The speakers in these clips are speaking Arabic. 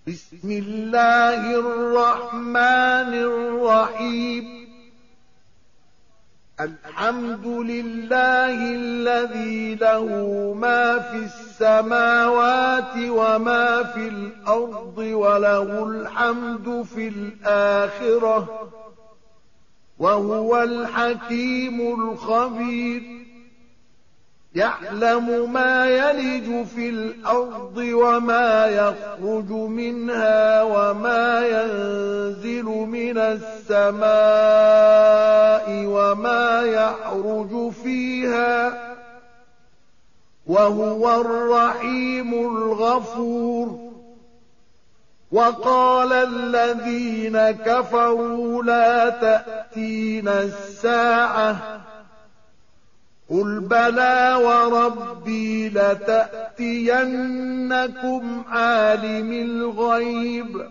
بسم الله الرحمن الرحيم الحمد لله الذي له ما في السماوات وما في الأرض وله الحمد في الآخرة وهو الحكيم الخبير يعلم ما يلج في الأرض وما يخرج منها وما ينزل من السماء وما يعرج فيها وهو الرحيم الغفور وقال الذين كفروا لا تأتينا الساعة قل بلى وربي لتأتينكم عالم الغيب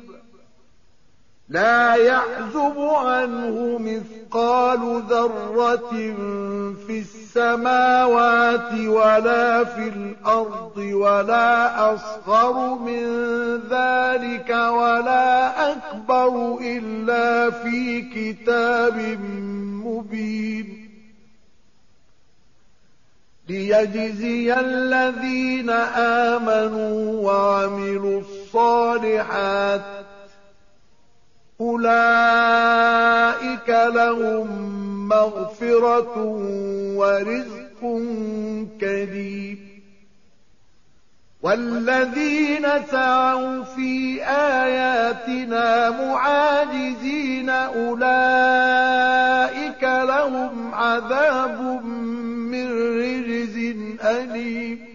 لا يعزب عنه مثقال ذرة في السماوات ولا في الأرض ولا أصغر من ذلك ولا أكبر إلا في كتاب مبين ليجزي الذين آمنوا وعملوا الصالحات أولئك لهم مغفرة ورزق كريم والذين سعوا في آياتنا معاجزين أولئك لهم عذاب من رجز أليم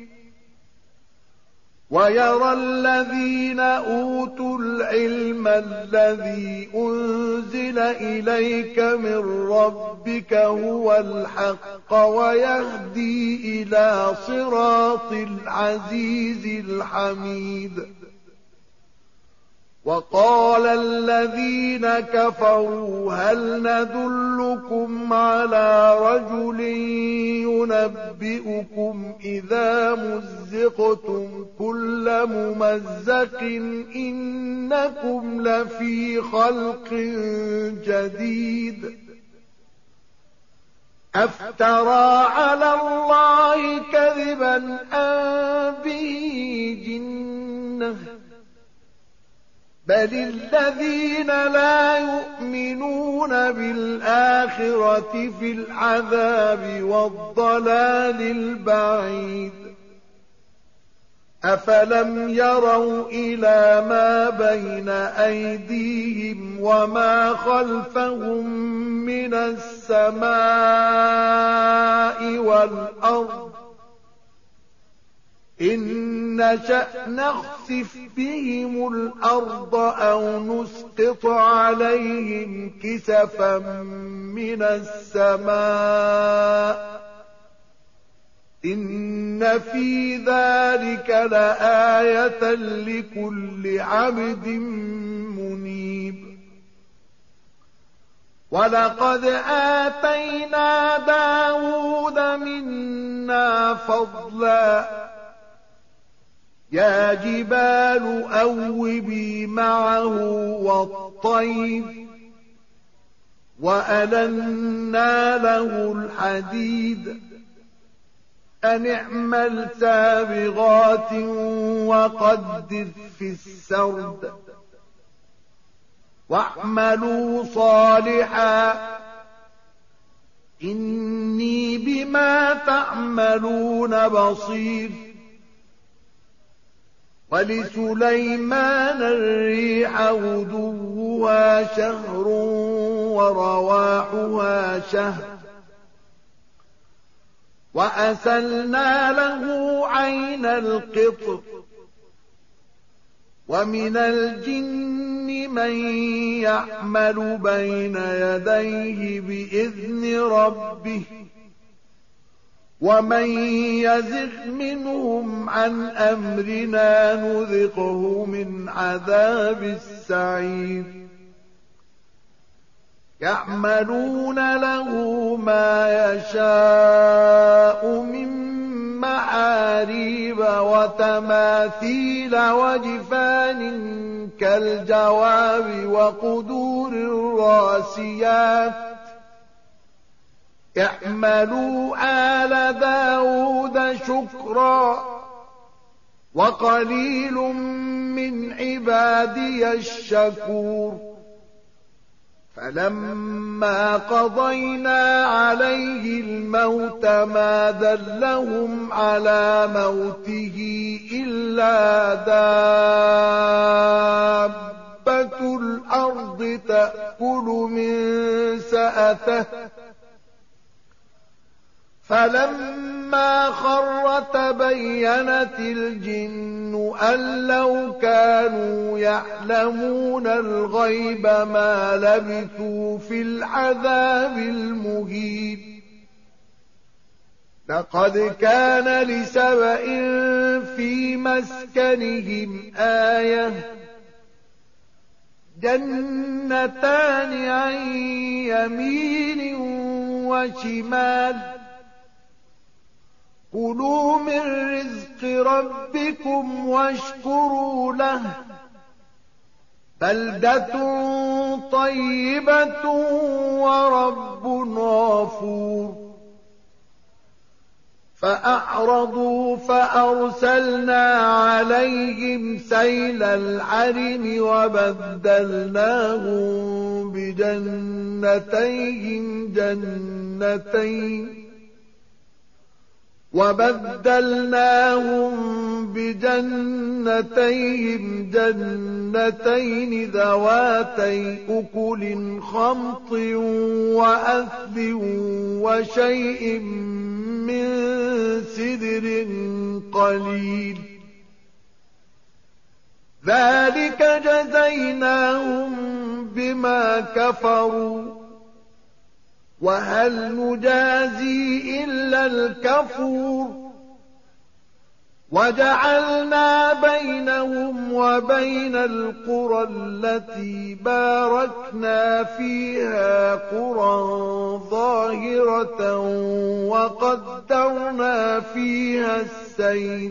ويرى الذين أوتوا العلم الذي أنزل إليك من ربك هو الحق ويهدي إلى صراط العزيز الحميد وقال الذين كفروا هل ندلكم على رجل ينبئكم إذا مزقتم كل ممزق إنكم لفي خلق جديد أفترى على الله كذبا أم به جنة بل الذين لا يؤمنون بالآخرة في العذاب والضلال البعيد أفلم يروا إلى ما بين أيديهم وما خلفهم من السماء والأرض إن نشأ نخسف بهم الأرض أو نسقط عليهم كسفا من السماء إن في ذلك لآية لكل عبد منيب ولقد آتينا داود منا فضلا يا جبال أوبي معه والطير وألنا له الحديد أن اعمل سابغات وقدر في السرد واعملوا صالحا إني بما تعملون بصير ولسليمان الريح غدوها شهر ورواحها شهر وأسلنا له عين القطر ومن الجن من يعمل بين يديه بإذن ربه ومن يزغ منهم عن أمرنا نذقه من عذاب السعير يعملون له ما يشاء من ومحاريب وتماثيل وجفان كالجواب وقدور الراسيات اعملوا آل داود شكرا وقليل من عبادي الشكور فلما قضينا عليه الموت ما دلهم على موته إلا دابة الأرض تأكل من سأته فلما خر تبينت الجن أن لو كانوا يعلمون الغيب ما لبثوا في العذاب المهين لقد كان لسبإ في مسكنهم آية جنتان عن يمين وشمال كلوا من رزق ربكم واشكروا له بلدة طيبة ورب غفور فأعرضوا فأرسلنا عليهم سيل العرم وبدلناهم بجنتيهم جنتين ذواتي أكل خمط وأثل وشيء من سدر قليل ذلك جزيناهم بما كفروا وهل نجازي إلا الكفور وجعلنا بينهم وبين القرى التي باركنا فيها قرى ظاهرة وقدرنا فيها السير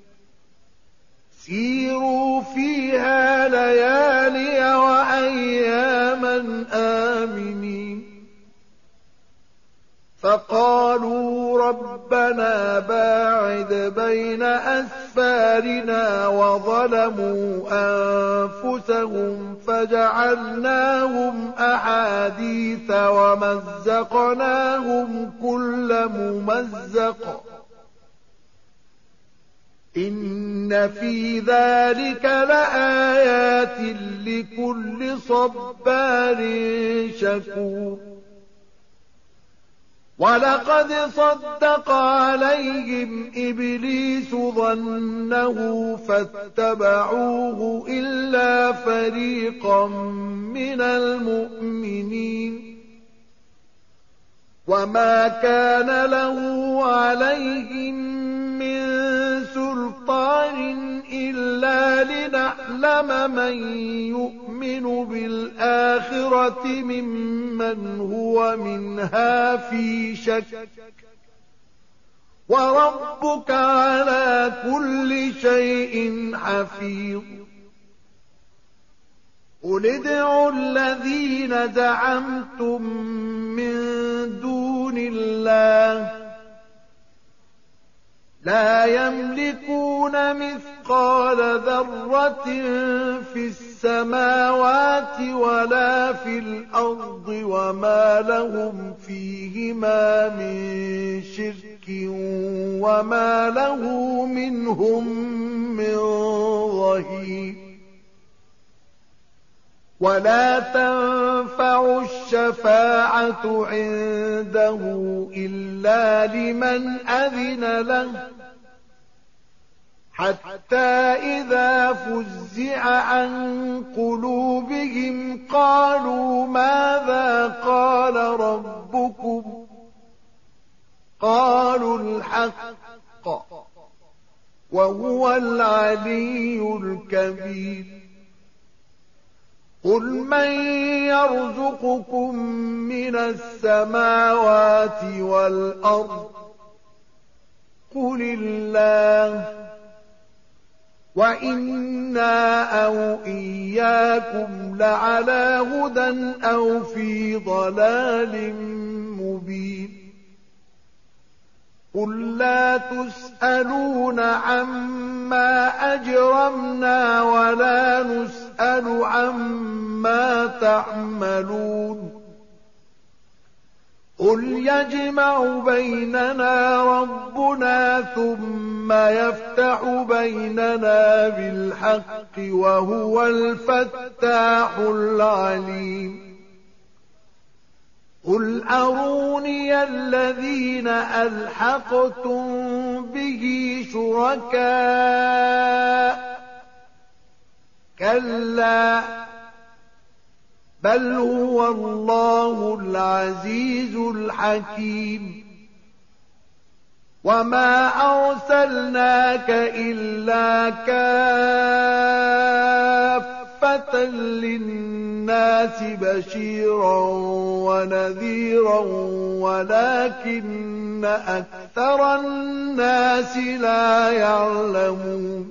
سيروا فيها ليالي وأياما آمنين فقالوا ربنا باعد بين أسفارنا وظلموا أنفسهم فجعلناهم أحاديث ومزقناهم كل ممزق إن في ذلك لآيات لكل صبار شكور ولقد صدق عليهم إبليس ظنه فاتبعوه إلا فريقا من المؤمنين وما كان له عليهم من سلطان إلا لنعلم من يؤمن بالآخرة ممن هو منها في شك وربك على كل شيء حفيظ قل ادعوا الذين زعمتم من دون الله لا يملكون مثقال ذرة في السماوات ولا في الأرض وما لهم فيهما من شرك وما له منهم من ظهير ولا تنفع الشفاعة عنده إلا لمن أذن له حتى إذا فزع عن قلوبهم قالوا ماذا قال ربكم قالوا الحق وهو العلي الكبير قل من يرزقكم من السماوات والأرض قل الله وإنا أو إياكم لعلى هدى أو في ضلال مبين قل لا تسألون عما أجرمنا ولا نسأل عما تعملون قل يجمع بيننا ربنا ثم يفتح بيننا بالحق وهو الفتاح العليم قل أروني الذين ألحقتم به شركاء كلا بل هو الله العزيز الحكيم وما أرسلناك إلا كافة للناس بشيرا ونذيرا ولكن أكثر الناس لا يعلمون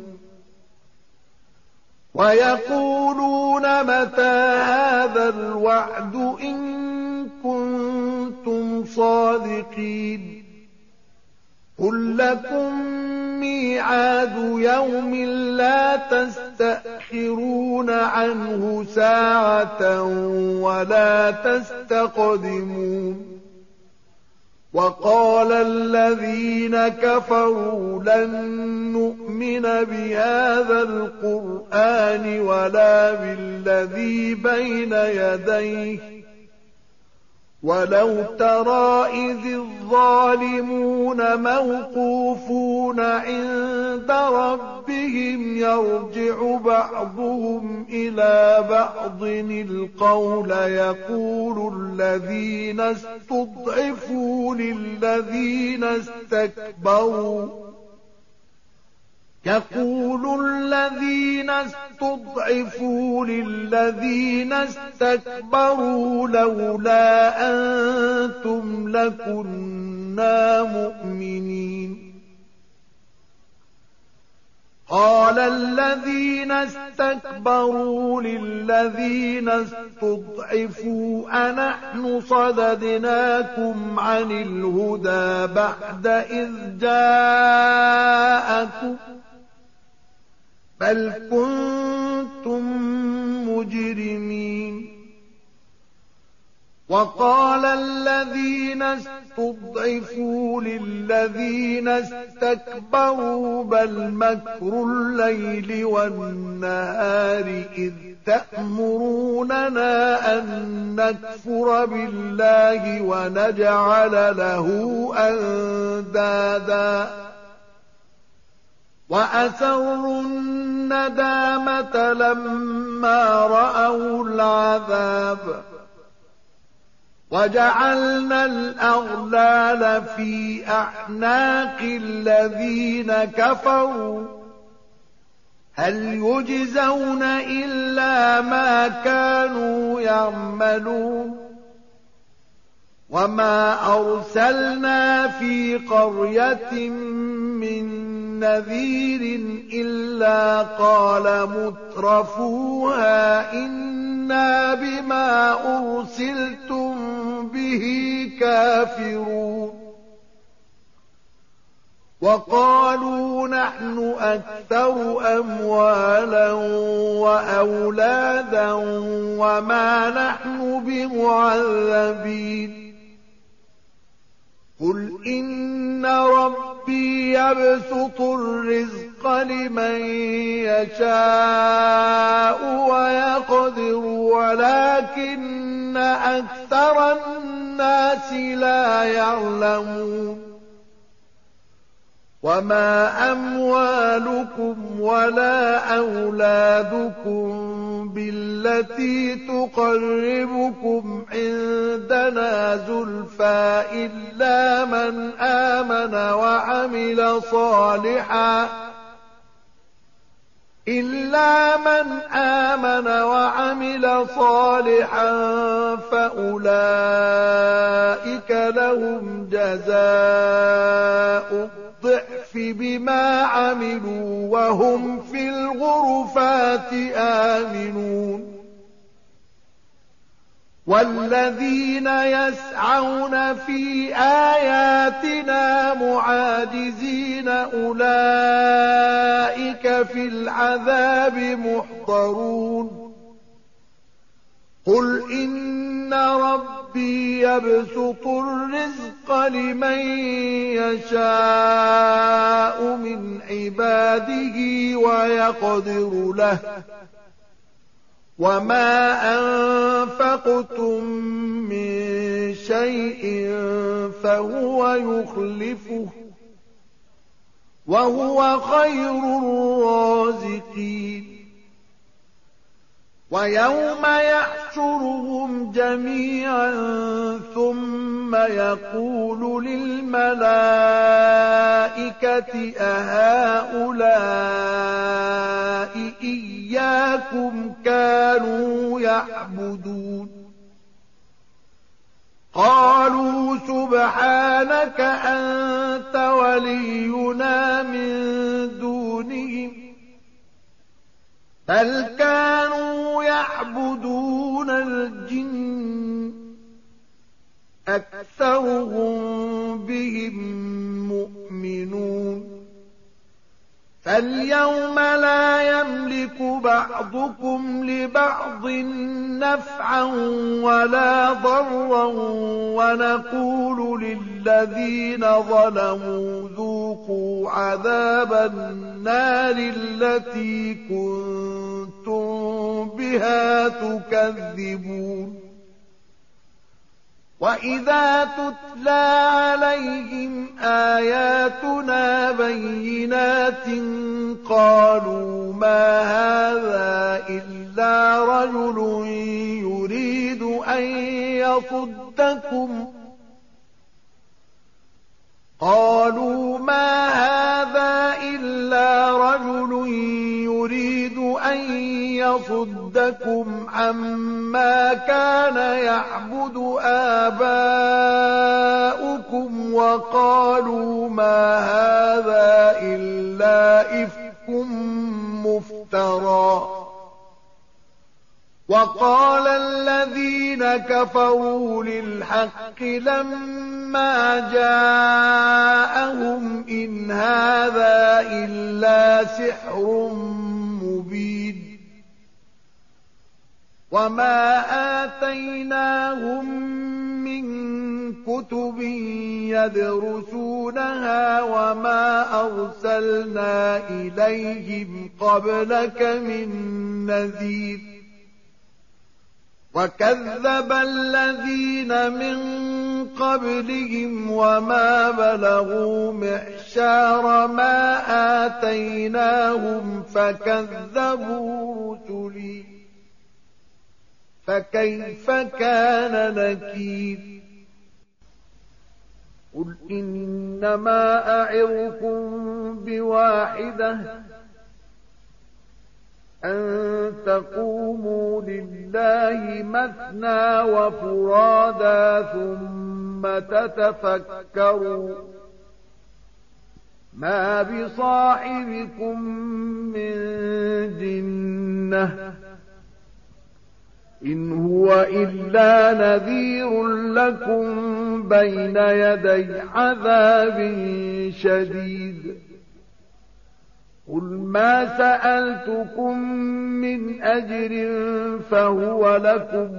ويقولون متى هذا الوعد إن كنتم صادقين قل لكم ميعاد يوم لا تستأخرون عنه ساعة ولا تستقدمون وقال الذين كفروا لن نؤمن بهذا القرآن ولا بالذي بين يديه ولو ترى إذ الظالمون موقوفون عند ربهم يرجع بعضهم إلى بعض القول يقول الذين استضعفوا للذين استكبروا لولا أنتم لكنا مؤمنين قال الذين استكبروا للذين استضعفوا أنحن صددناكم عن الهدى بعد إذ جاءكم بل كنتم مجرمين وقال الذين استضعفوا للذين استكبروا بل مكر الليل والنهار إذ تأمروننا أن نكفر بالله ونجعل له أندادا وأسروا الندامة لما رأوا العذاب وجعلنا الأغلال في أعناق الذين كفروا هل يجزون إلا ما كانوا يعملون وما أرسلنا في قرية من نذير إلا قال مترفوها إنا بما أرسلتم به كافرون وقالوا نحن أكثر أموالا وأولادا وما نحن بمعذبين قل إن ربي يبسط الرزق لمن يشاء ويقدر ولكن أكثر الناس لا يعلمون وما أموالكم ولا أولادكم بالتي تقربكم عندنا زلفى إلا من آمن وعمل صالحا فأولئك لهم جزاء الضعف بما عملوا وهم في الغرفات آمنون والذين يسعون في آياتنا معاجزين أولئك في العذاب محضرون قل إن ربي يبسط الرزق لمن يشاء من عباده ويقدر له وما أنفقتم من شيء فهو يخلفه وهو خير الرازقين ويوم يحشرهم جميعا ثم يقول للملائكة أهؤلاء إياكم كانوا يعبدون قالوا سبحانك أنت ولينا من دونهم بل كانوا يعبدون الجن أكثرهم بهم مؤمنون فاليوم لا يملك بعضكم لبعض نفعا ولا ضرا ونقول للذين ظلموا ذوقوا عذاب النار التي كنتم بها تكذبون وإذا تتلى عليهم آياتنا بينات قالوا ما هذا إلا رجل يريد أن يصدكم عما كان يعبد آباؤكم وقالوا ما هذا إلا إفك مفترى وقال الذين كفروا للحق لما جاءهم إن هذا إلا سحر مبين وما آتيناهم من كتب يدرسونها وما أرسلنا إليهم قبلك من نذير وكذب الذين من قبلهم وما بلغوا معشار ما آتيناهم فكذبوا رسلي فكيف كان نكير قل إنما أعظكم بواحدة أن تقوموا لله مثنى وفرادا ثم تتفكروا ما بصاحبكم من جنة إن هو إلا نذير لكم بين يدي عذاب شديد قل ما سألتكم من أجر فهو لكم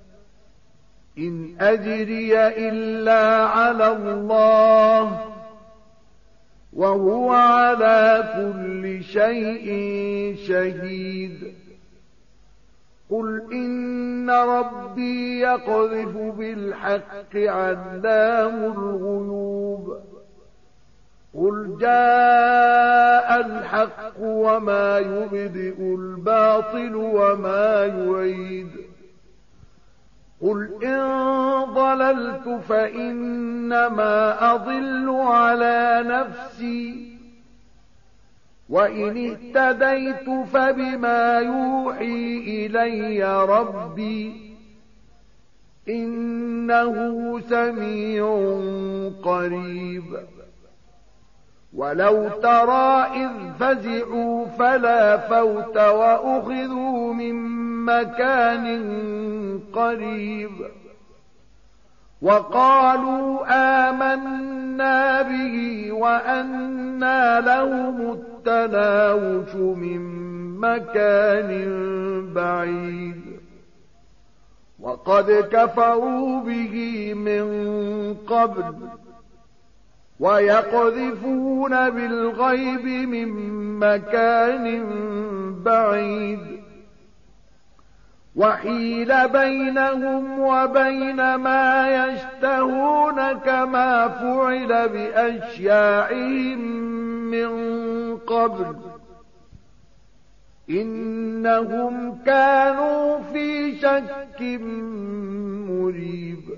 إن أجري إلا على الله وهو على كل شيء شهيد قل إن ربي يقذف بالحق علام الغيوب قل جاء الحق وما يبدئ الباطل وما يعيد قل إن ضللت فإنما أضل على نفسي وإن اهتديت فبما يوحي إلي ربي إنه سميع قريب ولو ترى إذ فزعوا فلا فوت وأخذوا من مكان قريب وقالوا آمنا به وأنى لهم التناوش من مكان بعيد وقد كفروا به من قبل ويقذفون بالغيب من مكان بعيد وحيل بينهم وبين ما يشتهون كما فعل بأشياعهم من قبل إنهم كانوا في شك مريب